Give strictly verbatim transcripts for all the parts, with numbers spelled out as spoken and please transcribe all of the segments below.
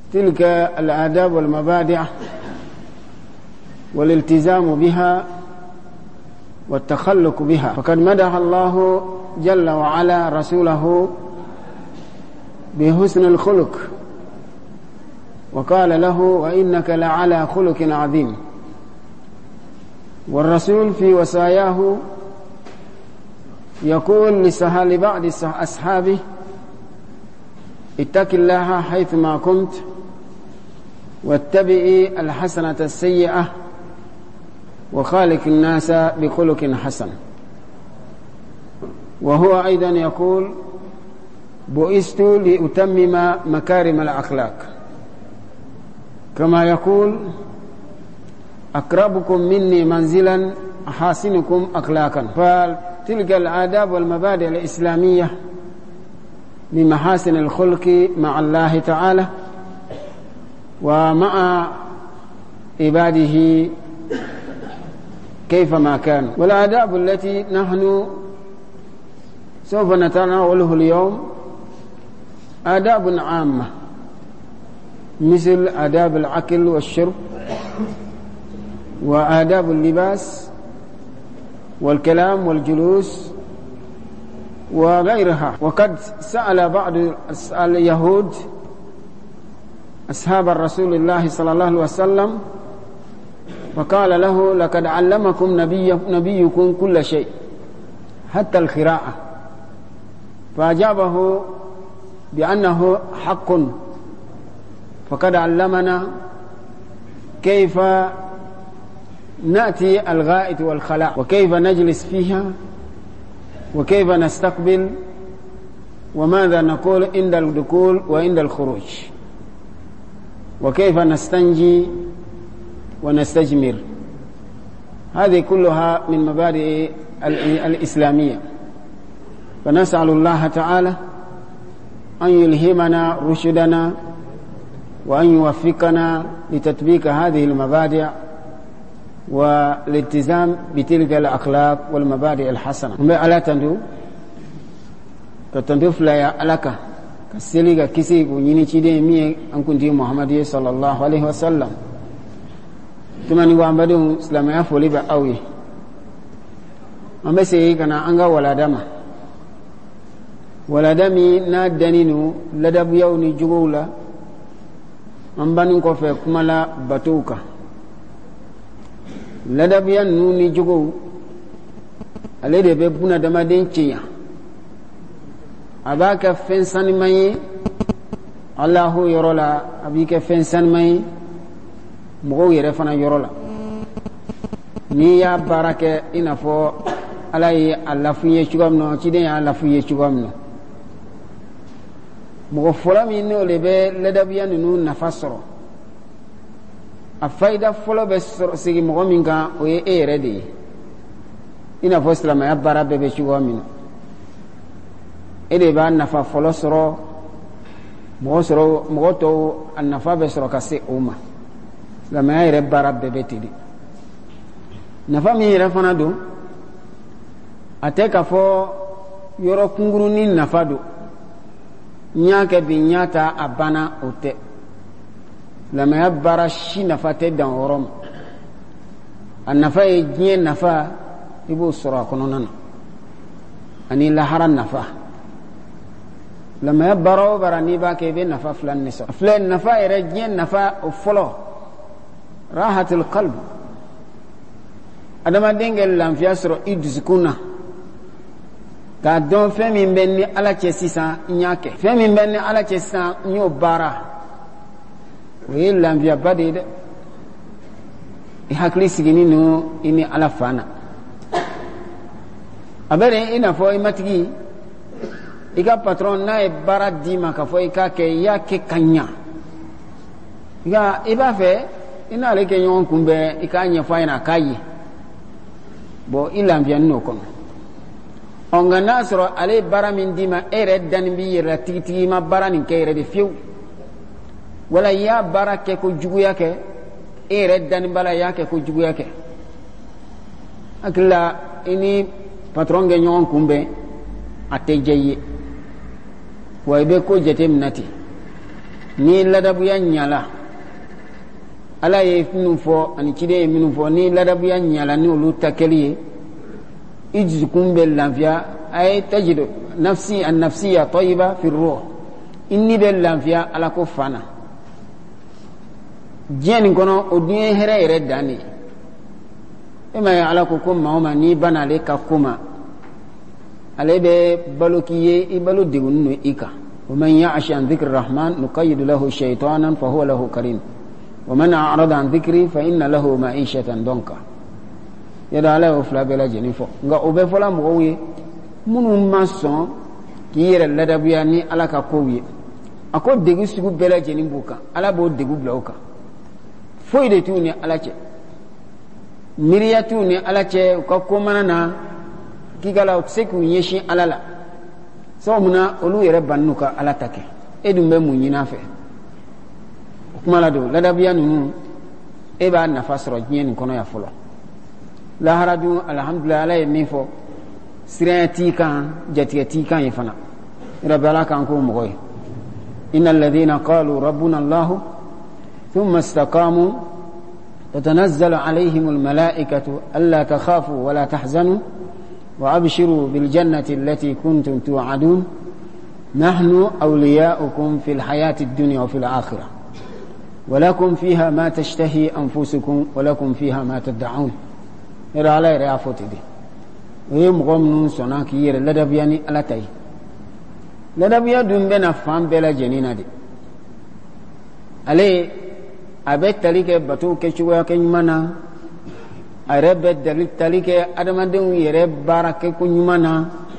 تلك الآداب والمبادئ والالتزام بها والتخلق بها. فقد مدح الله جل وعلا رسوله بحسن الخلق وقال له وإنك لعلى خلق عظيم. والرسول في وصاياه يقول لبعض أصحابه اتق الله حيثما كنت واتبعي الحسنة السيئة وخالق الناس بخلق حسن. وهو أيضا يقول بعثت لأتمم مكارم الأخلاق، كما يقول أقربكم مني منزلا أحاسنكم أخلاقا. فتلك الآداب والمبادئ الإسلامية من محاسن الخلق مع الله تعالى ومع عباده كيفما كان. والآداب التي نحن سوف نتناوله اليوم آداب عامة مثل آداب الأكل والشرب وآداب اللباس والكلام والجلوس وغيرها. وقد سأل بعض اليهود أصحاب الرسول الله صلى الله عليه وسلم فقال له لقد علمكم نبي نبيكم كل شيء حتى القراءة، فأجابه بأنه حق، فقد علمنا كيف نأتي الغائط والخلاء وكيف نجلس فيها وكيف نستقبل وماذا نقول عند الدخول وعند الخروج وكيف نستنجي ونستجمر. هذه كلها من مبادئ الإسلامية. فنسأل الله تعالى أن يلهمنا رشدنا وأن يوفقنا لتطبيق هذه المبادئ والالتزام بتلك الأخلاق والمبادئ الحسنة. ألا تندو كتندو فلا ألك كسيلي كيسي ونيني تشيدي مي أنكم دي محمد صلى الله عليه وسلم tumani wambadu islamu ya foli ba awi ambese kana anga waladama waladami na daninu ladabu yawni jugula ambani ko fe kumala batuka ladabu ya nuni jugu alede be buna dama denciya abaka fensani mai Allahu yorola abike fensani mai mɔgɔw yɛrɛ fana yɔrɔ la n'i y'a baara kɛ i n'a fɔ ala ye a lafu ye cogoya min na ciden y'a lafu ye cogoya min na mɔgɔ fɔlɔ min n'o de bɛ ladabiya ninnu nafa sɔrɔ a fayida fɔlɔ bɛ sɔrɔ sigi mɔgɔ min kan o ye e yɛrɛ de ye i n'a fɔ silamɛya baara bɛɛ bɛ cogoya min na e de b'a nafa fɔlɔ sɔrɔ mɔgɔ sɔrɔ mɔgɔ tɔw a nafa bɛ sɔrɔ ka se o ma. silamɛya yɛrɛ baara bɛɛ bɛ ten de. nafa min yɛrɛ fana don a tɛ k'a fɔ yɔrɔ kunkurunin nafa don n y'a kɛ bi n y'a ta a banna o tɛ. silamɛya baara si nafa tɛ dan o yɔrɔ ma. a nafa ye diɲɛ nafa i b'o sɔrɔ a kɔnɔna na ani lahara nafa. silamɛya baara o baara n'i b'a kɛ i bɛ nafa fila de sɔrɔ. filɛ nafa yɛrɛ diɲɛ nafa o fɔlɔ rahatul qalb adamaden ka lafiya sɔrɔ i dusukun na k'a dɔn fɛn min bɛ ni ala cɛ sisan n y'a kɛ fɛn min bɛ ni ala cɛ sisan n y'o baara o ye lafiyaba de ye dɛ. i hakili sigini no i ni ala fa na a bɛ de i n'a fɔ i matigi i ka patron n'a ye baara d'i ma k'a fɔ i k'a kɛ i y'a kɛ ka ɲa nka i b'a fɛ i n'ale kɛ ɲɔgɔn kunbɛn i k'a ɲɛfɔ a ɲɛna a k'a ye bon i lafiyani n'o kɔnɔ. ɔ nka n'a sɔrɔ ale ye baara min d'i ma e yɛrɛ dani b'i yɛrɛ la tigitigi i ma baara nin kɛ yɛrɛ de fiyewu wala i y'a baara kɛ ko juguya kɛ e yɛrɛ dani b'a la i y'a kɛ ko juguya kɛ hakili la i ni patron kɛ ɲɔgɔn kunbɛn a tɛ diya i ye wa i bɛ ko jate minɛ ten ni ladabuya nyala ala ye minnu fɔ ani ciden ye minnu fɔ ni ladabuya ɲala ni olu ta kɛli ye i dusukun bɛ lafiya a ye tajidu nafsi an nafsiya tayyiba fi ruh i ni bɛ lafiya ala ko fana diɲɛ nin kɔnɔ o dun ye hɛrɛ yɛrɛ dan de ye e ma ye ala ko ko maa o maa n'i banna ale ka ko ma ale bɛ balo k'i ye i balo degunnen don i kan wa man ya'shu an dhikri rahman nuqayyid lahu shaytanan fa huwa lahu qarin ومن أعرض عن ذكري فإن له معيشة ضنكا يدا على وفلا بلا جنفو nga obe fola mo ye munu mason ki yere ladabiya ni ala ka ko ye ako degu sugu bela jeni buka ala bo degu blauka foi de tu ni ala che miriya tu ni ala che ko ko manana ki gala seku yeshi ala la so muna olu yere bannuka ala take edum be munyina fe kuma la do ladabiya nunu e b'a nafa sɔrɔ diɲɛ nin kɔnɔ ya fɔlɔ lahara dun alhamdulillah ala ye min fɔ siranya t'i kan jatigɛ t'i kan ye fana rabbi ala kan ko mɔgɔ ye innal ladhina qalu rabbuna allah thumma istaqamu tatanazzalu alayhim almalaikatu alla takhafu wa la tahzanu wa abshiru bil jannati allati kuntum tu'adun nahnu awliya'ukum fil hayati ad-dunya wa fil akhirah ولكم فيها ما تشتهي أنفسكم ولكم فيها ما تدعون يرى على رأفت دي ويوم غمنون سناك يرى لدبياني على تاي لدبيا دون بنا فام بلا جنينة دي علي أبت تلك بطو كشوا كنمانا أربت دليل تلك أدمان دون يرى بارك كنمانا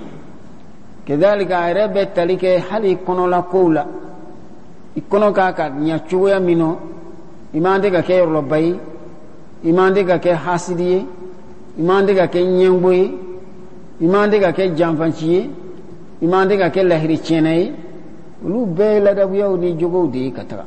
كذلك أربت تلك حالي كنولا كولا ikono kaka nyachuya mino imande ka ke robai imande ka ke hasidiye imande ka ke nyengboye imande ka ke jamfanchiye imande ka ke lahiri chenai lu be la dabuya ni jogo de katara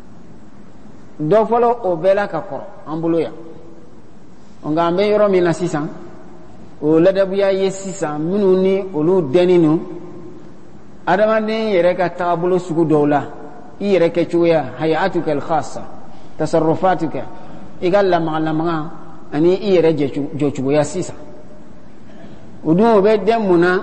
do folo o bela ka koro ambulo ya onga me yoro mi na sisan o la dabuya ye sisan minu ni olu deninu adamande yere ka tabulo sugu dola iyere ke chuya hayatuka al-khassa tasarrufatuka igalla ma'lamanga ani iyere jochu ya sisa udu be demuna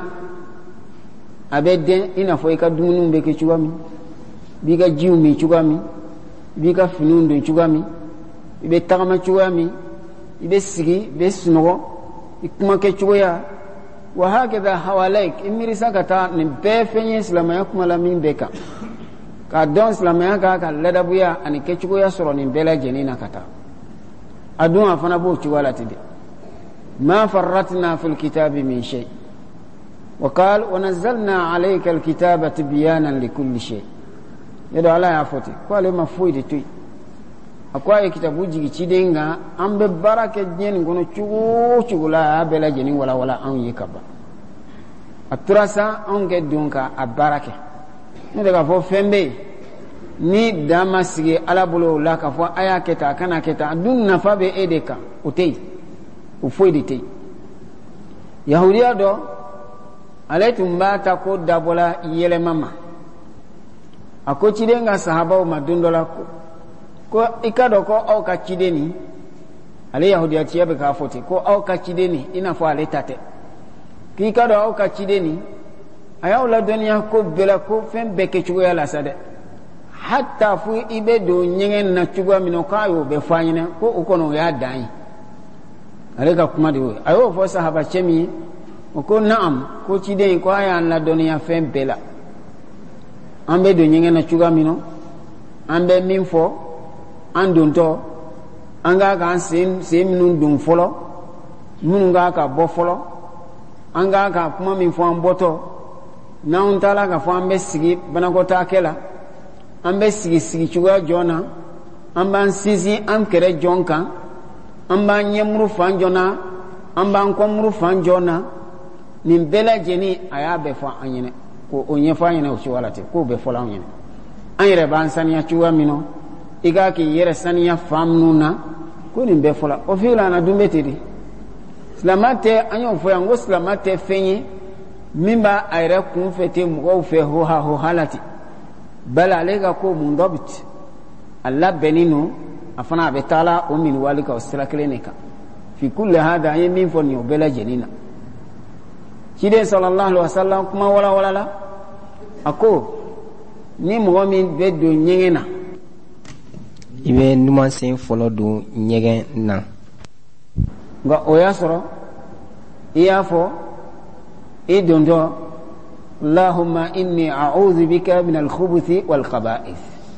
abedden ina fo ka dunun be ke chuwami biga jiumi chuwami biga finundu chuwami ibe tagama chuwami ibe sigi be sunogo ikuma ke chuya wa hakeza hawalaik imirisa kata ni be fenye islama yakuma la min beka ka don silamaya ka ka ladabuya ani kɛcogoya sɔrɔ nin bɛɛ lajɛlen na ka taa a dun a fana b'o cogoya la ten de ma farratna fil kitabi min shay wa qala wa nazzalna alayka al kitaba tibyanan likulli shay yado ala ya foti ko ale ma foyi de toyi akwa ye kitabu jigi ciden nga an bɛ baara kɛ diɲɛ nin kɔnɔ cogo o cogo la a bɛɛ lajɛlen wala wala anw ye ka ban a tora sa anw kɛ don ka a baara kɛ ne de ka fɔ fɛn bɛ yen ni dan ma sigi ala bolo la ka fɔ a y'a kɛ tan a kana kɛ tan a dun nafa bɛ e de kan o tɛ yen o foyi de tɛ yen yahudiya dɔ ale tun b'a ta ko dabɔla yɛlɛma ma a ko ciden ka sahabaw ma don dɔ la ko ko i ka dɔn ko aw ka ciden nin ale yahudiya tiɲɛ bɛ k'a fɔ ten ko aw ka ciden nin i n'a fɔ ale ta tɛ k'i ka dɔn aw ka ciden nin a y'aw ladɔnniya ko bɛɛ la ko fɛn bɛɛ kɛ cogoya la sa dɛ hatta fo i bɛ don ɲɛgɛn na cogoya min na k'a y'o bɛɛ fɔ an ɲɛna ko o kɔni o y'a dan ye ale ka kuma de y'o ye a y'o fɔ sahabacɛ min ye o ko naam ko ciden in ko a y'an ladɔnniya fɛn bɛɛ la an bɛ don ɲɛgɛn na cogoya min na an bɛ min fɔ an dontɔ an k'a k'an sen sen minnu don fɔlɔ minnu k'a ka bɔ fɔlɔ an k'a ka kuma min fɔ an bɔtɔ n'anw taara ka fɔ an bɛ sigi banakɔtaakɛ la an bɛ sigi sigi cogoya jɔn na an b'an sinsin an kɛrɛ jɔn kan an b'an ɲɛmuru fan jɔn na an b'an kɔmuru fan jɔn na nin bɛɛ lajɛlen a y'a bɛɛ fɔ an ɲɛna ko o ɲɛfɔ an ɲɛna o cogoya la ten k'o bɛɛ fɔla an ɲɛna an yɛrɛ b'an saniya cogoya min na i k'a k'i yɛrɛ saniya fan minnu na ko nin bɛɛ fɔla o fil ana dun bɛ ten de silamɛ tɛ an y'o fɔ yan ko silamɛ tɛ fɛn ye min b'a a yɛrɛ kun fɛ ten mɔgɔw fɛ hoha hoha la ten bala alega ko mundabit alla beninu afana betala o min walika wasrakleneka fi kulli hada yamin fonni bela janina kide sallallahu alaihi wasallam kuma wala wala la ako ni mo min be do nyengena ibe numan sen folo do nyegen na nga oyasoro iyafo idondo allahumma inni a'udhu bika min al-khubuthi wal khaba'ith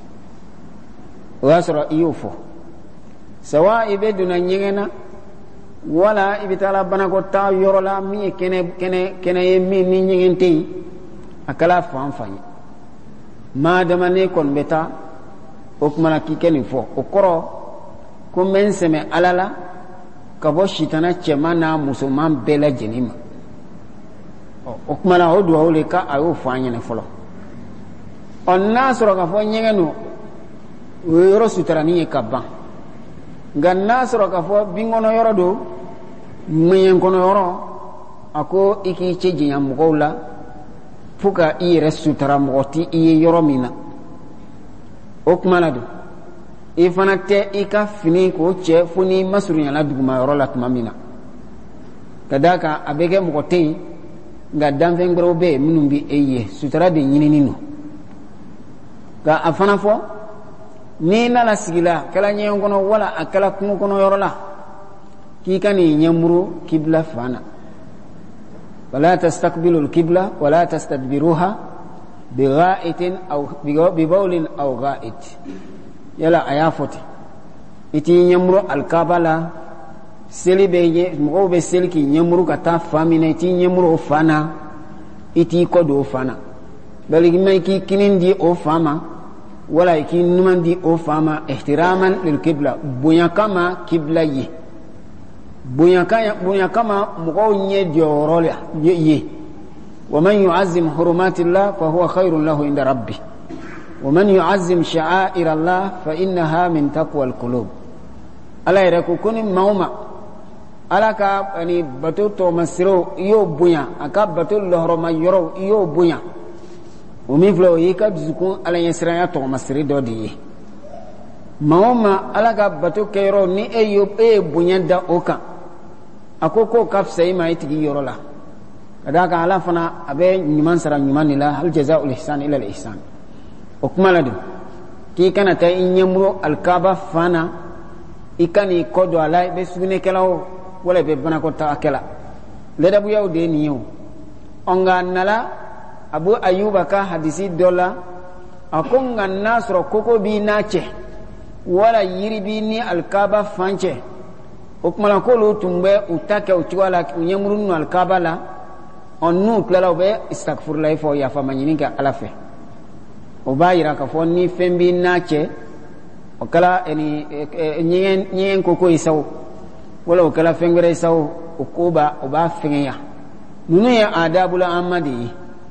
oyasoro iyofo sawa ibe do na nyengena wala ibitala bana ko ta yorola mi kene kene kene yemi ni nyingenti akala fanfanye madama ne kon beta o kuma ki keni fo o koro ko men seme alala ka bo shitana chemana musulman bela jenima o kuma na odu awle ka ayo fanye ne folo on nasro ka fo nyengenu yoro sutarani e kabba gan nasro ka fo bingono yoro do myen kono yoro ako iki cheji nyam gola fuka i resutara moti i yoro mina okmanado ifana te ika fini ko che funi masurunya la duguma yoro la tumamina kadaka abege mgote ga damve ngro be minumbi eye sutara de nyinini no ga afana fo ni na la sigila kala nyen kono wala akala kumu kono yoro la kikani nyamuru kibla fana wala tastaqbilu al-qibla wala tastadbiruha bighaitin aw bibawlin aw ghait yala ayafoti iti nyamuru al-qabala selibe mo be selki nyamuru kata famine iti nyamuru fana iti kodo fana baligi mai ki kinindi o fama wala ki numandi o fama ihtiraman lil-qibla bunya kama qibla yi bunya kaya bunya kama mugo nye diorola ye wa man yu'azzim hurumatillah fa huwa khairun lahu inda rabbih wa man yu'azzim sha'air Allah fa innaha min taqwal qulub ala yaraku kuni mauma alaka ani batuto masiro yo bunya aka batul lohroma yoro yo bunya umi flo yika bizukun ala yesraya to masiri dodi mauma alaka batu kero ni eyo e bunya da oka akoko kafsai mai tigi yorola kadaka ala fana abe nyuman sara nyuman ila hal jazaa'ul ihsan ila al ihsan okmaladu ki kana ta inyamro al kaaba fana ikani kodo ala be sugune kelawo wala be bana ko ta akela leda bu yaw de niyo onga nala abu ayuba ka hadisi dola akonga nasro koko bi nache wala yiri bi ni al kaaba fanche okmala ko lo tumbe utake uchiwala unyamurunu alkabala onnu kala obe istaghfirullah fo ya famanyinika alafe obayira ka fo ni fembi nache okala eni nyen nyen koko isaw wala okala fengere isaw okuba oba fengya nunu ya adabul amadi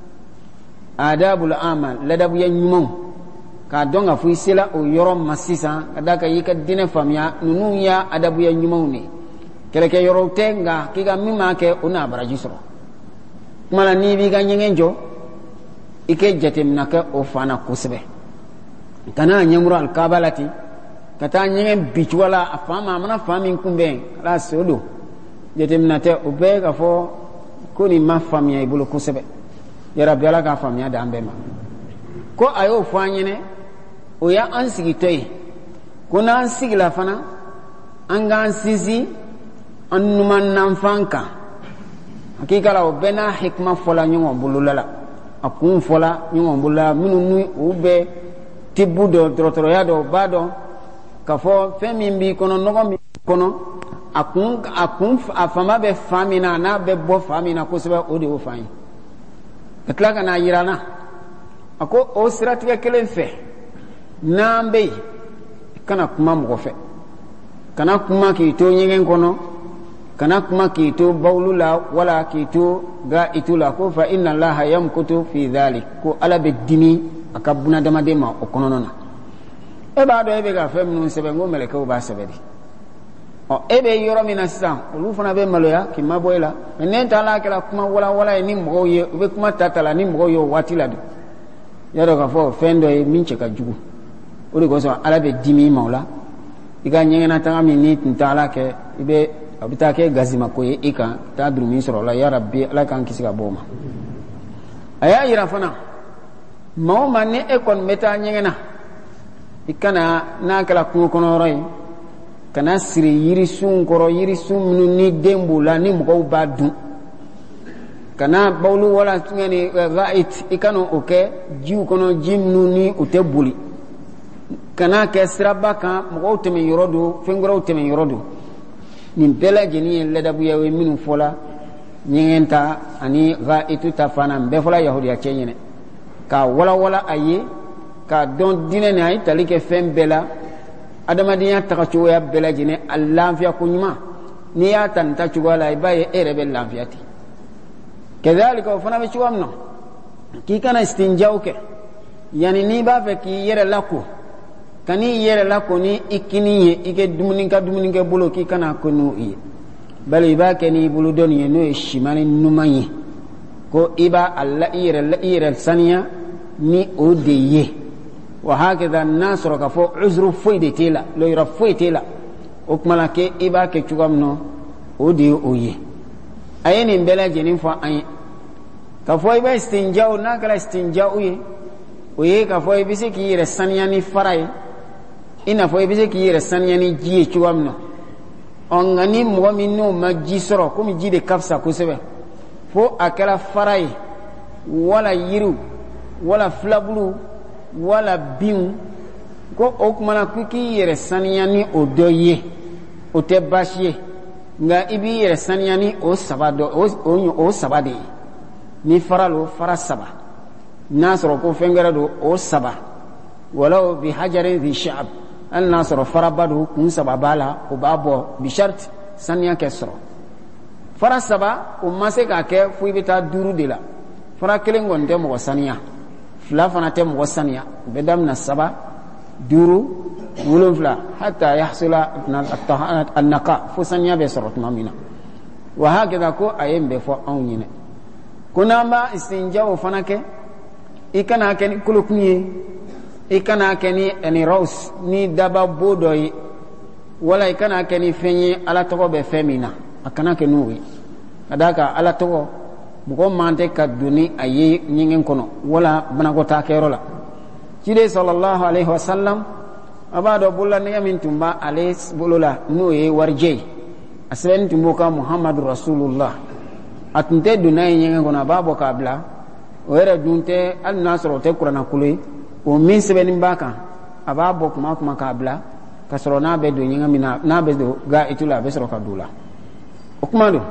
adabul amal ladabu ya nyumon ka donga fu sila o yoro masisa kadaka yika dine famya nunu ya adabu ya nyumauni keleke yoro tenga kiga mima ke una barajisro mala ni bi ga nyengenjo ike jatemna ka o fana kusbe kana nyamru al kabalati kata nyengen bichwala afama mana famin kumbe la sodo jatemna te o be ga fo kuni ma famya ibulu kusbe ya rabbi ala ka famya da ambema ko ayo fanyene o ya an sigi toyi kuna an sigi la fana an ga an sisi an numan nan fanka hakika la o bena hikma fola nyongo bululala akun fola nyongo bulula minu nu ube tibu do trotoro ya do bado kafo femi mbi kono nogo mbi kono akun akun afama be famina na be bo famina ko sebe o de o fayin etlaga na yirana ako o siratika kelen fe nambe kana kuma mɔgɔ fɛ kana kuma k'i to ɲɛgɛn kɔnɔ kana kuma k'i to bawlu la wala k'i to ga itu la ko fa inna allaha yamkutu fi dhalik ko ala bɛ dimi a ka bunadamaden ma o kɔnɔna na e b'a dɔn e bɛ ka fɛn minnu sɛbɛn n ko mɛlɛkɛw b'a sɛbɛn de ɔ e bɛ yɔrɔ min na sisan olu fana bɛ maloya k'i ma bɔ e la mɛ ne ta la kɛra kuma wala wala ye ni mɔgɔw ye u bɛ kuma ta ta la ni mɔgɔw ye o waati la don yaro ka fo fendo e min ce ka jugu o de ko so ala be dimi maula iga nyengena tanga min ni tintala ke ibe abita ke gazima ko e ika ta durumi soro la ya rabbi ala kan kisi ka boma aya ira fana maw manne e kon meta nyengena ikana na kala ku kono roy kana siri yiri sun koro yiri sun minu ni dembu la ni mo ba du kana bawlu wala ngani gait ikano oke jiu kono jimnu ni utebuli kana ke siraba kan mo teme yorodo fengoro teme yorodo nin bela jeni en leda buya we minu fola nyengenta ani gaitu tafana be fola yahudiya chenyene ka wala wala aye ka don dine ne ay talike fem bela adamadiya takacho ya bela jene allanfiya kunyuma ni ya tan ta chugala ibaye erebe lanfiyati kedhalika fana be chuamno ki kana istinjauke yani ni ba fe ki yere lako kani yere lako ni ikini ye ike dumuninka dumuninka bulo ki kana kono yi bali ba ke ni bulu don ye no e shimani numayi ko iba alla yere la yere saniya ni odeye wa hakeza nasro ka fo uzru foide tela lo yira foitela o kumala ke iba ke chugamno ode oye ayeni mbela jenin fo ay ka fo iba istinjau na kala istinjau ye oye ka fo ibise ki yere saniya ni farai ina fo ibise ki yere saniya ni jiye chugamno on ngani mo minno majji soro ko mi jide kafsa ko sebe fo akala farai wala yiru wala flabulu wala bin ko o kumana kuki yere saniyani o doye o te bashiye nga ibi yere saniyani o sabado o o, o sabade ni faralo fara saba nasro ko fengara do o saba wala bi hajarin fi sha'b an nasro farabadu kun sababala o babo bi shart saniya kesro fara saba o mase ka ke fu ibita duru de la fara kelengon de mo saniya fla fana te mo saniya bedam na saba duru wulun fla hatta yahsula an-naqa fu saniya be sorot mamina wa hakeda ko ayembe fo awnyine kuna ma istinjao fana ke ikana ken kulukni ikana ken ani raus ni daba bodoy wala ikana ken fenyi ala to be femina akana ken nuwi adaka ala to bugo mante kaduni ayi nyingen kono wala banago takero la cide sallallahu alaihi wasallam abado bulla ne yamin tumba alayhi bulula noye warje aslen tumboka muhammadur rasulullah atunte dunay nyingen kono babo kabla wera dunte al nasro te qur'ana kulay o min sebeni baka ababo kuma kuma kabla kasro na be do nyinga mina na be do ga itula be sro kadula o kuma do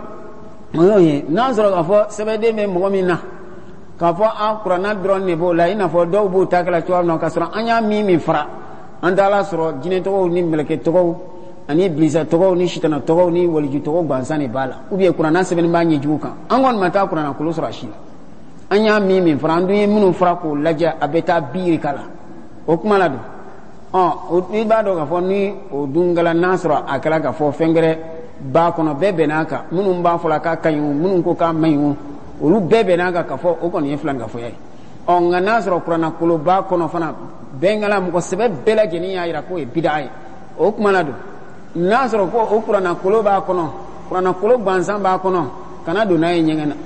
oye nazaro ka fo sebede me mogomina ka fo a qur'ana dron ne bo la ina fo do bu takala to no ka sura anya mi mi fra andala suro jine to ni meleke to ani blisa to ni shitana to ni waliji to bansane bala ubi qur'ana sebeni ba nyi juka angon mata qur'ana kulu sura shi anya mi mi fra ndu yi munu fra ko laja abeta biri kala o kuma la do oh o ni ba do ka fo ni o dungala nasro akala ka fo fengere ba kono bebe naka munun ba fola ka kayu munun ko ka mayu olu bebe naka ka fo o kono yeflan ka fo yai on nga nasro qur'ana kulo ba kono fana bengala mo ko sebe bela geni ya ira ko e bidai o kuma na do nasro ko o qur'ana kulo ba kono qur'ana kulo bansan ba kono kana do nay nyengena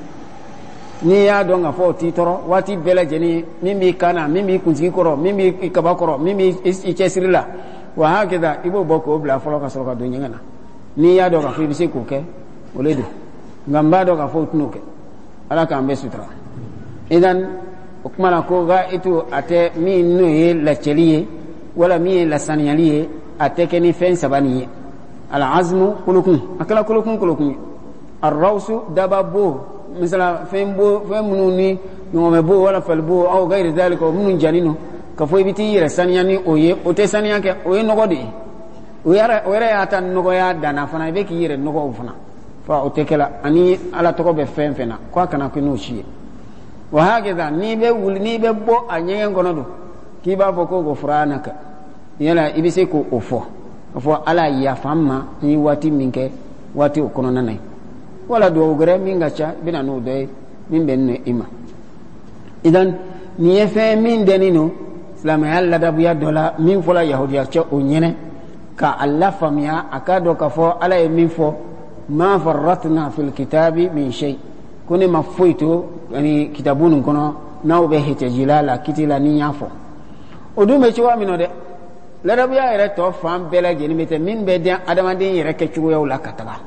ni ya do nga fo titoro wati bela geni mimi kana mimi kunji koro mimi ikaba koro mimi ichesirila wa hakeda ibo boko bla folo ka soro ka do nyengena ni ya do ka fi bisi ko ke oledo ngamba do ka fo tunuke ala ka ambe sutra idan ukmala ko ga itu ate mi no ye la cheliye wala mi la saniyaliye ate ke ni fen sabaniye al azmu kulukun akala kulukun kulukun ar-rawsu dababu misala fen bo fen mununi no me bo wala fal bo aw gairi dalika munun janino ka fo biti yere saniyani oye o te saniyake oye nogodi wera wera ya tan nogo ya dana fana be ki yire nogo fana fa o tekela ani ala to ko be fen fena ko kana ko no shi wa hakeza ni be wul ni be bo anyen ngono do ki ba fo ko go franaka yala ibise ko ofo ofo ala ya famma ni wati minke wati o kono nanai wala do gre minga cha bina no de min ben ne ima idan ni ye fɛn min deni no silamɛya ladabuya dɔ la min fɔla yahudiya cɛ o ɲɛnɛ ka Allah faamuya a k'a dɔn k'a fɔ Ala ye min fɔ ma farratna fil kitabi min shay ko ne ma foyi to ani kitabu nin kɔnɔ n'aw bɛ hɛtɛjila la kiti la ni y'a fɔ o dun bɛ cogoya min na dɛ ladabuya yɛrɛ tɔ fan bɛɛ lajɛlen bɛ tɛ min bɛ den adamaden yɛrɛ kɛcogoyaw la ka taga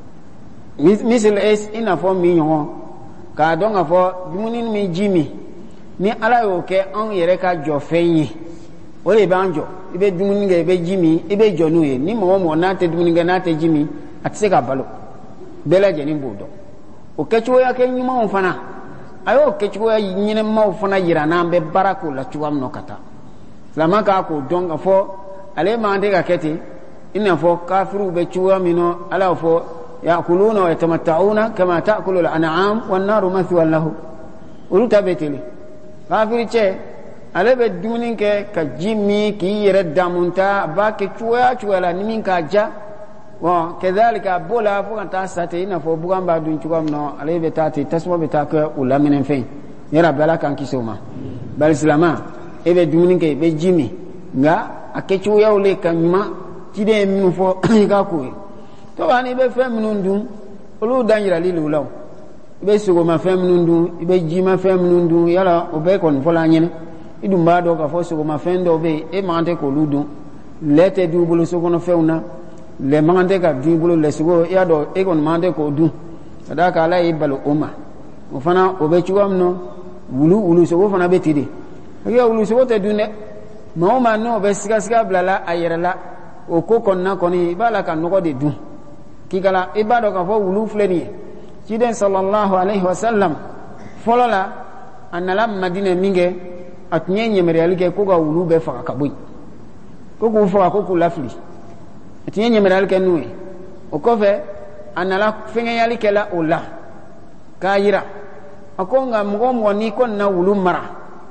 misali i n'a fɔ min ɲɔgɔn k'a dɔn k'a fɔ dumuni min ji min ni Ala y'o kɛ anw yɛrɛ ka jɔ fɛn ye o de b'an jɔ i bɛ dumuni kɛ i bɛ ji min i bɛ jɔ n'o ye ni mɔgɔ mɔgɔ n'a tɛ dumuni kɛ n'a tɛ ji min a tɛ se ka balo bɛɛ lajɛlen b'o dɔn o kɛcogoya kɛ ɲumanw fana a y'o kɛcogoya ɲɛnɛmaw fana yira n'an bɛ baara k'o la cogoya min na ka taa silamɛ k'a k'o dɔn ka fɔ ale man tɛ ka kɛ ten i n'a fɔ kafiriw bɛ cogoya min na Ala y'a fɔ ya'kuluna wa yatamatta'una kama ta'kulu al-an'am wan-naru mathwan lahu olu ta bɛ ten kafiri cɛ ale bɛ dumuni kɛ ka ji min k'i yɛrɛ damunta a b'a kɛ cogoya cogoya la ni min k'a ja bon kadhalika a b'o la fo ka taa sa ten i n'a fɔ bugan b'a dun cogoya min na ale bɛ taa ten tasuma bɛ taa kɛ o laminɛfɛn yɛrɛ bɛ Ala k'an kisi o ma bari silamɛ e bɛ dumuni kɛ i bɛ ji min nka a kɛcogoyaw le ka ɲuman ciden ye minnu fɔ i k'a k'o ye tɔba i bɛ fɛn minnu dun olu dan yirali le la i bɛ sogomafɛn minnu dun i bɛ jimafɛn minnu dun yala o bɛɛ kɔni fɔla an ɲɛna i dun b'a dɔn k'a fɔ sogomafɛn dɔw bɛ yen e man tɛ k'olu dun lɛ tɛ dun i bolo sokɔnɔfɛnw na lɛ man tɛ ka dun i bolo lɛsogo i y'a dɔn e kɔni man tɛ k'o dun ka d'a kan Ala y'i balo o ma o fana o bɛ cogoya min na wulu wulu sogo fana bɛ ten de hakili wulu sogo tɛ dun dɛ maa o maa n'o bɛ sigasiga bila la a yɛrɛ la o ko kɔnɔna kɔni i b'a la ka nɔgɔ de dun k'i kala i b'a dɔn k'a fɔ wulu filɛ nin ye ciden sallallahu alaihi wasallam fɔlɔ la a nana Madina min kɛ a tun ye ɲɛmɛrɛyali kɛ ko ka wulu bɛɛ faga ka bɔ yen ko k'u faga ko k'u lafili a tun ye ɲɛmɛrɛyali kɛ n'o ye o kɔfɛ a nana fɛngɛyali kɛla o la k'a jira a ko nka mɔgɔ mɔgɔ n'i kɔni na wulu mara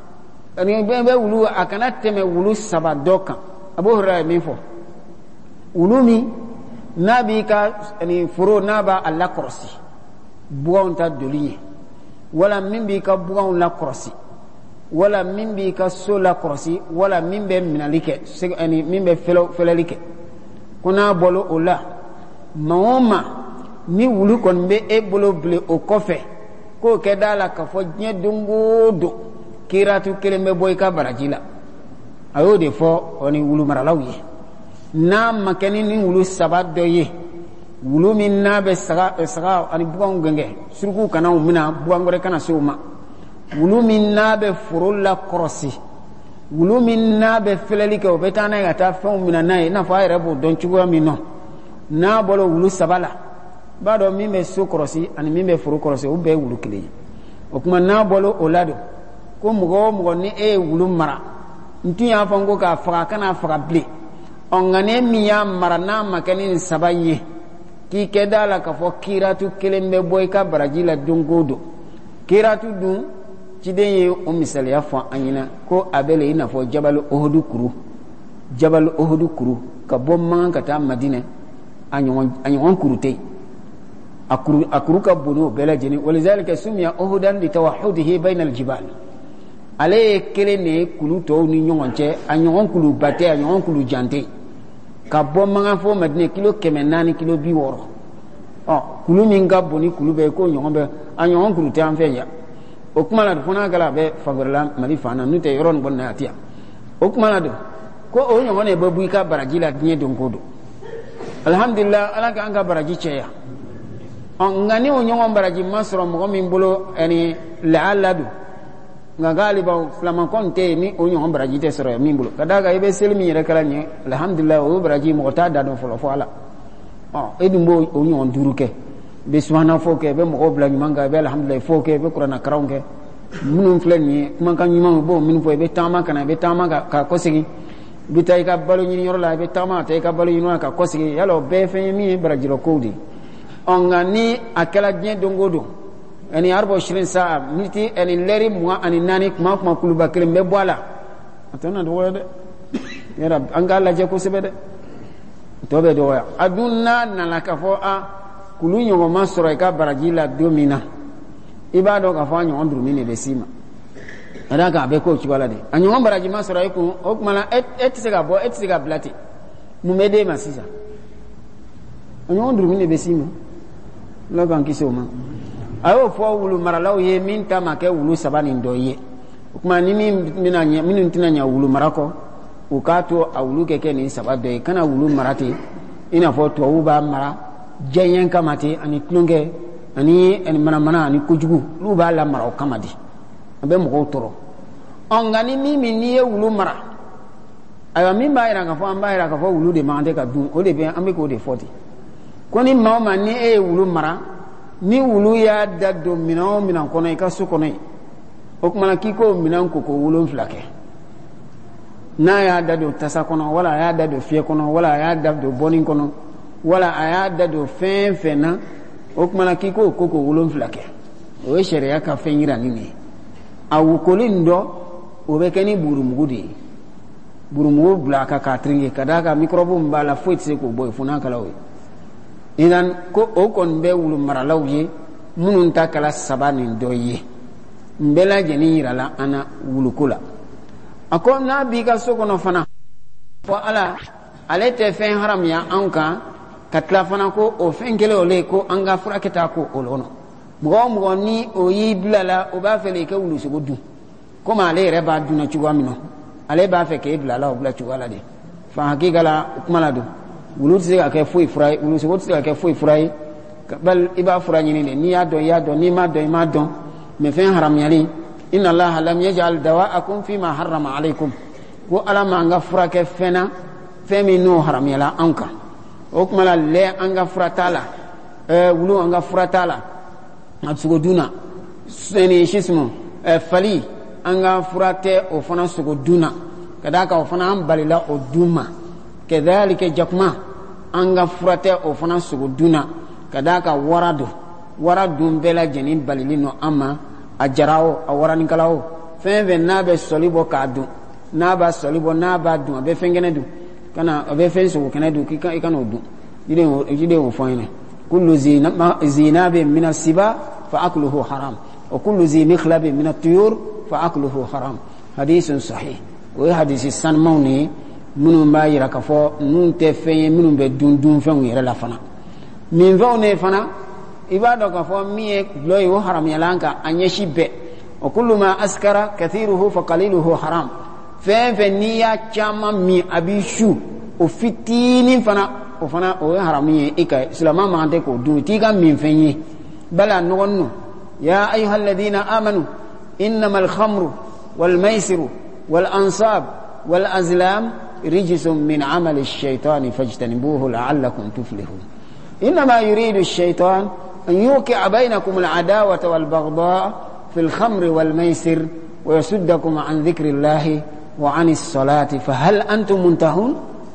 ani bɛɛ bɛ wulu a kana tɛmɛ wulu saba dɔ kan a b'o hɛrɛ ye min fɔ wulu min n'a b'i ka ani foro n'a b'a a lakɔrɔsi buganw ta doli ye wala min b'i ka buganw lakɔrɔsi wala min b'i ka so lakɔrɔsi wala min bɛ minɛli kɛ ani min bɛ fɛlɛli kɛ ko n'a bɔra o la maa o maa ni wulu kɔni bɛ e bolo bilen o kɔfɛ k'o kɛ d'a la k'a fɔ diɲɛ don o don kiratu kelen bɛ bɔ i ka baraji la a y'o de fɔ ani wulu maralaw ye n'a ma kɛ ni nin wulu saba dɔ ye wulu min n'a bɛ saga saga ani buganw gɛngɛ suruku kana u minɛ bugan wɛrɛ kana se u ma wulu min n'a bɛ foro la kɔrɔsi wulu min n'a bɛ filɛli kɛ o bɛ taa n'a ye ka taa fɛnw minɛ n'a ye i n'a fɔ a yɛrɛ b'o dɔn cogoya min na n'a bɔra wulu saba la i b'a dɔn min bɛ so kɔrɔsi ani min bɛ foro kɔrɔsi o bɛɛ ye wulu kelen ye o tuma n'a bɔra o la don ko mɔgɔ o mɔgɔ ni e ye wulu mara n tun y'a fɔ n ko k'a faga kana faga bilen ɔ nka ne min y'a mara n'a ma kɛ ni nin saba ye k'i kɛ d'a la k'a fɔ kiratu kelen bɛ bɔ i ka baraji la don o don kiratu dun ciden ye o misaliya fɔ an ɲɛna ko a bɛ le i n'a fɔ jabalu ohudu kuru jabalu ohudu kuru ka bɔ Makan ka taa Madinɛ a ɲɔgɔn a ɲɔgɔn kuru tɛ yen a kuru a kuru ka bon n'o bɛɛ lajɛlen walizalika sumiya ohudan litawahhudihi bayna aljibal ale ye kelen de ye kulu tɔw ni ɲɔgɔn cɛ a ɲɔgɔn kulu ba tɛ a ɲɔgɔn kulu jan tɛ ka bɔ Makan fɔ Madinɛ kilo kɛmɛ naani kilo bi wɔɔrɔ ɔ kulu min ka bon ni kulu bɛɛ ko ɲɔgɔn bɛ a ɲɔgɔn kulu tɛ an fɛ yan o kuma la fo n'a kɛra a bɛ favorila Mali fan na n'o tɛ yɔrɔ nin kɔni na yan tɛ yan o kuma la don ko o ɲɔgɔn de bɛ bɔ i ka baraji la diɲɛ don ko don alhamdulillah Ala k'an ka baraji cɛya ɔ nka ni o ɲɔgɔn baraji ma sɔrɔ mɔgɔ min bolo ɛni lahala don nka galiba filamakɔni tɛ yen ni o ɲɔgɔn baraji tɛ sɔrɔ min bolo ka d'a kan i bɛ seli min yɛrɛ kɛra ɲɛ alhamdulillah o baraji mɔgɔ t'a da dɔn fɔlɔ fɔ a la ɔ e dun b'o o ɲɔgɔn duuru kɛ i bɛ subahana fɔ kɛ i bɛ mɔgɔw bila ɲuman kan i bɛ alhamdulillah fɔ kɛ i bɛ kuranɛ karanw kɛ minnu filɛ nin ye kumakan ɲumanw i b'o minnu fɔ i bɛ taama ka na i bɛ taama ka kɔsegin i bɛ taa i ka balo ɲini yɔrɔ la i bɛ taama ka taa i ka balo ɲini yɔrɔ la ka kɔsegin yala o bɛɛ ye fɛn ye min ye barajirɔkow de ye ɔ nka ni a kɛra diɲɛ don o don ani arbo shirin saa miniti ani leri mugan ani naani kuma kuma kuluba kelen bɛ bɔ a la a tɔ na dɔgɔya dɛ yɛrɛ an k'a lajɛ kosɛbɛ dɛ tɔ bɛ dɔgɔya a dun n'a nana k'a fɔ a kulu ɲɔgɔn ma sɔrɔ i ka baraji la don min na i b'a dɔn k'a fɔ a ɲɔgɔn durumi de bɛ s'i ma ada ka be ko ci wala de anyo baraji ma sura ko o kuma et et sega bo et sega blati mu mede masisa anyo nduru mine be simo la banki so ma ayo fo wulu maralaw ye min ta ma ke wulu sabani ndoye kuma ni min minanya min tinanya wulu marako ukato awulu keke ni sabado kana wulu marati ina fo to uba mara jenyen kamati ani klunge ani en mana mana ani kujugu lu ba la mara o kamadi abe mo toro ongani mimi ni e wulu mara ayo mi ba ira ka fo amba ira ka fo wulu de mande ka du o de be ambe ko de forty koni mama ni e wulu mara ni wulu ya daddo mina mina kono ka su kono o kuma kiko mina ko ko wulu flake na ya daddo tasa kono wala ya daddo fie kono wala ya daddo bonin kono wala ya daddo fen fena o kuma kiko ko ko wulu flake o sheria ka fenyira nini awu kolindo o be keni burumugudi burumugo blaka ka tringe kadaka microbe mbala foitse ko boy funa kala we idan ko o kon be wulu maralawje munun takala sabani doye mbela jeni yirala ana wulu kula akon na bi ka sokono fana fo ala alete fen haram ya anka katla fana ko o fen kele ole ko anga furaketa ko olono mugo mugo ni o yi blala o ba fele ke wulu so du koma ale re ba duna ci wamino ale ba fe ke blala o bla ci wala de fa hakika la kuma du wulu tse ka ke foi frai wulu so tse ka ke foi frai bal iba fura nyini ne ni ya do ya do ni ma do ma do me fen haram yali inna allaha lam yaj'al dawa'akum fima harrama alaykum ko ala ma nga fura ke fena femi no haram yala anka o kuma la le anga fura tala e wulu anga fura tala atsugo duna seni shismo e fali anga furate o fana sugo duna kadaka o fana ambalila o duma kedhalika jakma anga furate o fana sugo duna kadaka warado waradu bela jenin balilino ama ajarao awarani kalao fenve nabe solibo kadu naba solibo naba du abe fengene du kana abe fenso kana du kika ikano du ide ide o foine kullu zina zinabe min as-siba fa akluhu haram wa kullu zi mikhlabe min at-tuyur fa akluhu haram hadithun sahih wa hadisi san mawni munun ba yira ka fo nun te fenye munun be dun dun fen yira la fana min vone fana ibada ka fo miye gloy wo haram yalanka anyeshi be wa kullu ma askara kathiruhu fa qaliluhu haram fe fe niya chama mi abishu o fitini fana o fana o haram ye ika islama ma ante ko du tiga min fenye bala nonno ya ayyuhalladhina amanu innamal khamru wal maisiru wal ansab wal azlam rijsun min amali ash-shaytani fajtanibuhu la'allakum tuflihun inma yuridu ash-shaytan أن يوقع بينكم العداوة والبغضاء في الخمر والميسر ويسدكم عن ذكر الله وعن الصلاة فهل أنتم منتهون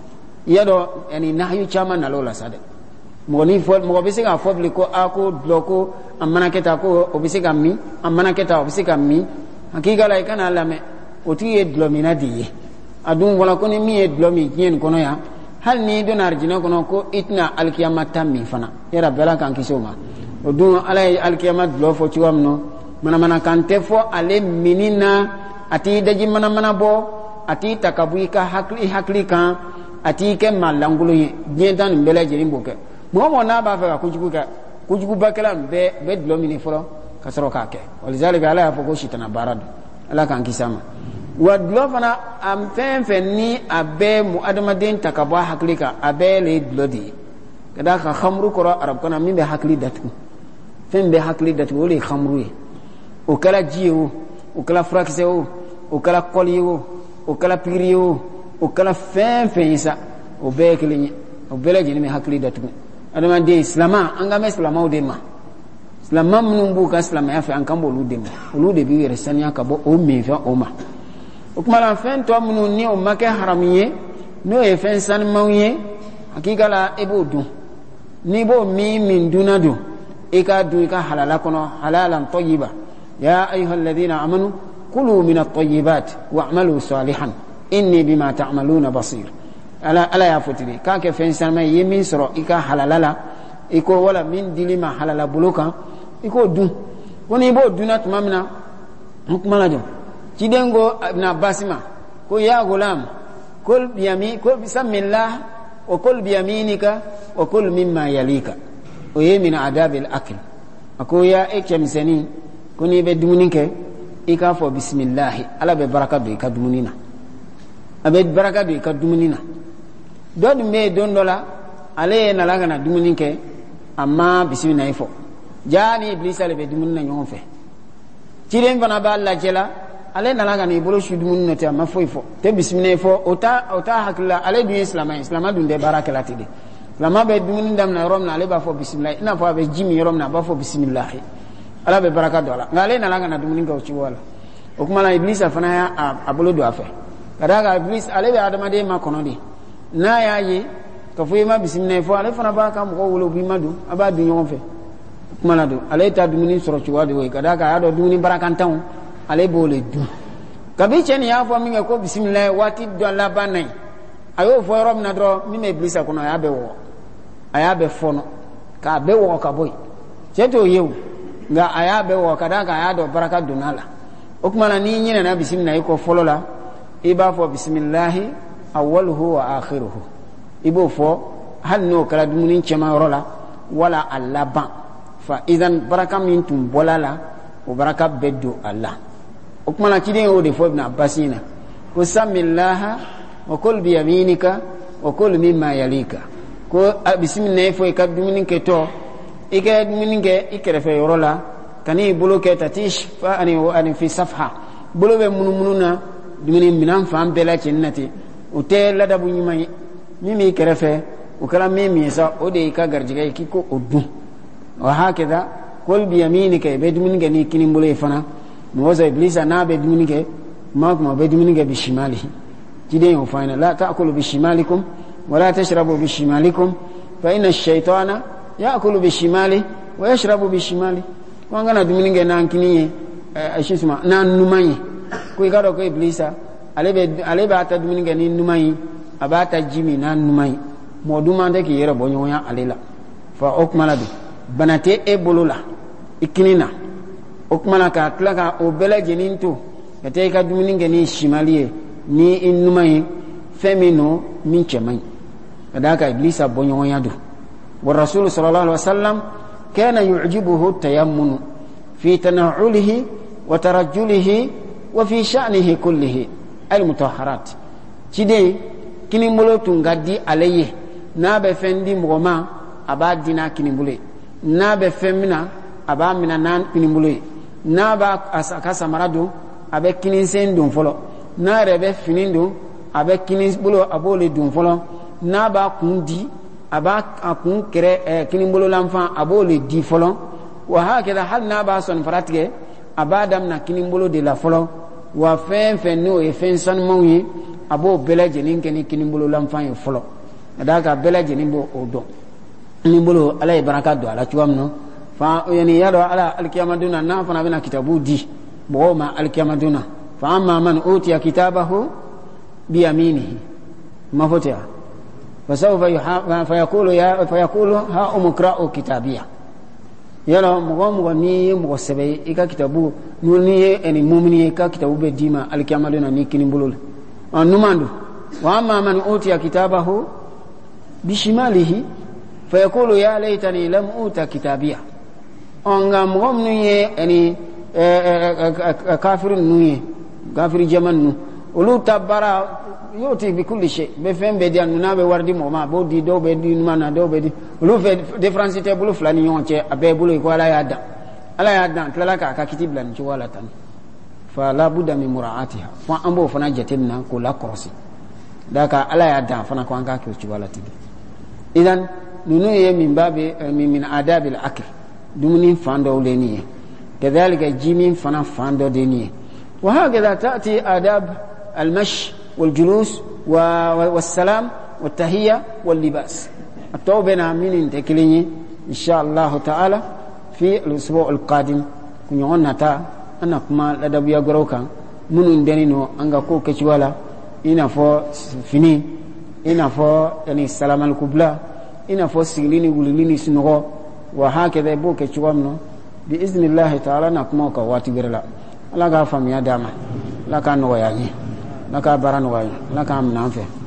يدو يعني نحيو چاما نلولا سادة مغني فول مغبسيكا فوبلكو أكو دلوكو أمانا كتا أكو أبسيكا مي أمانا كتا أبسيكا مي حقيقة لايكا نالامي وتي يدلومينا دي أدون ولا كوني مي يدلومي كين كونو يا hal ni do narjina kono ko itna alkiyama tammi fana yara bela kan kisoma odun alay alkiyama do fo ciwamno mana mana kan tefo ale minina ati daji mana mana bo ati takabuika hakli hakli kan ati ke malangulu jendan mbele jeri mboke mo mo na ba fa kujugu ka kujugu bakala be be do mini folo kasoro ka ke walizalika ala fa ko shitana barad ala kan kisama wadlo fana am fen fen ni abe mu adamaden takabwa haklika abe le blodi kada ka khamru qura arab kana min be hakli datu fen be hakli datu wole khamru o kala jiwo o kala frakse o o kala koliwo o kala piriwo o kala fen fen isa o be kelini o bele jini me hakli datu adamaden islama anga me islama o de ma islama mun bu ka islama ya fa an kan bolu de ma olu de bi yere sanya ka bo o me fa o ma o kuma la fen to munu ni o make haramiye no e fen san mawye hakika la ebo du ni bo mi min dunadu e ka du ka halala kono halalan tayyiba ya ayyuhalladhina amanu kulu min at-tayyibat wa'malu salihan inni bima ta'maluna basir ala ala ya futini ka ke fen san may yemin soro ika halalala iko wala min dilima halala buluka iko du woni bo dunat mamna hukuma la jom cidengo na basima ko ya gulam kul biyami kul bismillah wa kul biyaminika wa kul mimma yalika o ye min adab al akl ako ya ekemseni kuni be dumuninke ika fo bismillah ala be baraka do ka dumunina abe baraka do ka dumunina do me don dola ale na laga na dumuninke amma bismillah ifo jani iblis ale be dumunina nyon fe tiren bana ba Allah jela ale na laga ni bolo shu dumunina te amma fo ifo te bismillah ifo ota ota hakla ale du islam islam dun de baraka latide lama be dumunin dam na rom na ale ba fo bismillah ina fo be jimi rom na ba fo bismillah ala be baraka do ala ngale na laga na dumunin ka uchi wala o kuma na iblis afana ya abolo do afa kadaga iblis ale be adama de ma kono di na ya yi ka fo ma bismillah fo ale fana ba ka mo wolo bi madu aba du nyon fe kuma na do ale ta dumunin soro chi wadi we kadaga ya do dumunin barakan tan ale bo le du kabi chen ya fo mi ko bismillah wati do la banai ayo fo rom na do mi me iblis ko na ya be wo aya be fono ka be wo ka boy cheto yew nga aya be wo kada ka aya do baraka dunala okmana ni nyina na bismillah ko folola iba fo bismillah awwaluhu wa akhiruhu ibo fo hal no kala dumunin chema rola wala allaba fa idan baraka min tum bolala o baraka beddo allah okmana kidin o de fo ibn abbasina ko samillaha wa kul bi yaminika wa kul mimma yalika ko bismillah fo ka duminin ke to ike duminin ke ikerefe yorola kani bulu ke tatish fa ani ani fi safha bulu be munununa duminin minan fa ambela cinnati o te ladabu nyimai mimi kerefe o kala mimi sa o de ka garjiga kiko odu wa hakeza kul bi yaminika be duminin ke ni kinin bulu fana moza iblisa na be duminin ke ma kuma be duminin ke bi shimalihi jide yo fana la ta'kulu bi shimalikum ولا تشربوا بشمالكم فإن الشيطان يأكل بشماله ويشرب بشماله وأنا دمينغ نانكنيه أشي اسمه نان نماي كوي كارو كوي إبليسا عليه عليه بعت دمينغ نين نماي أبعت جيمي نان نماي مودوما ده كي يرى بنيويا عليلا فأكمل ده بناتي إبولولا إكنينا أكمل كاتلا كأوبلا جنينتو كتير كدمينغ نين شماليه ni inumai femino min chemai kadaka iblisa bonyo yadu wa rasul sallallahu alaihi wasallam kana yu'jibuhu tayammun fi tana'ulihi wa tarajjulihi wa fi sha'nihi kullihi al mutahharat cide kini mbolo tungadi aleye na be fendi mgoma abadina kini mbule na be femina abamina nan kini mbule na ba asakasa maradu abe kini sendum folo na rebe finindo abe kini bolo abole dum folo na ba kundi aba akun kere eh, kini bolo lamfa abole di folo wa hakeda hal na ba son faratge abadam na kini bolo de la folo wa fen fen no e fen san monyi abo beleje nin kini kini bolo lamfa e folo adaka beleje nin bo odo ni bolo ala e baraka do ala tuamno fa yani yado ala alkiyamaduna na fa na bina kitabu di bo ma alkiyamaduna fa amma man utiya kitabahu biyaminihi mafutia fasawfa fayaqulu ya fayaqulu ha umqra'u kitabiyya yala mugo ni mugo sebe ika kitabu nuni eni mu'mini ika kitabu be dima alkiyamaduna ni kini bulul anumandu wa amma man utiya kitabahu bishimalihi fayaqulu ya laitani lam uta kitabiyya onga mugo ni eni kafirun nuye kafiri jamannu ulu tabara yoti bi kulli shay be fembe di anuna be wardi mo ma bo di do be di mana do be di ulu fe difference te bulu flani yonche abe bulu ko ala yada ala yada tlala ka ka kitiblan ci wala tan fa la budda min muraatiha fa ambo fana jatinna ko la korsi daka ala yada fana ko anga ko ci wala tidi idan nunu ye min babe min min adab al akl dumuni fando leni kadhalika jimin fana fando deni وهكذا تأتي آداب المشي والجلوس والسلام والتهية واللباس التوبنا من تكليني إن شاء الله تعالى في الأسبوع القادم كنيونا تا أنا كما لدب يقروكا من دينينو أنغاكو كشوالا إنا فو فيني إنا فو يعني السلام الكبلا إنا فو سيليني وليني سنغو وهكذا يبو كشوامنو بإذن الله تعالى نكموكا واتي برلا Allah ga fam ya dama la k'a nɔgɔya n ye, la k'a baara nɔgɔya n ye, la k'a minɛ an fɛ.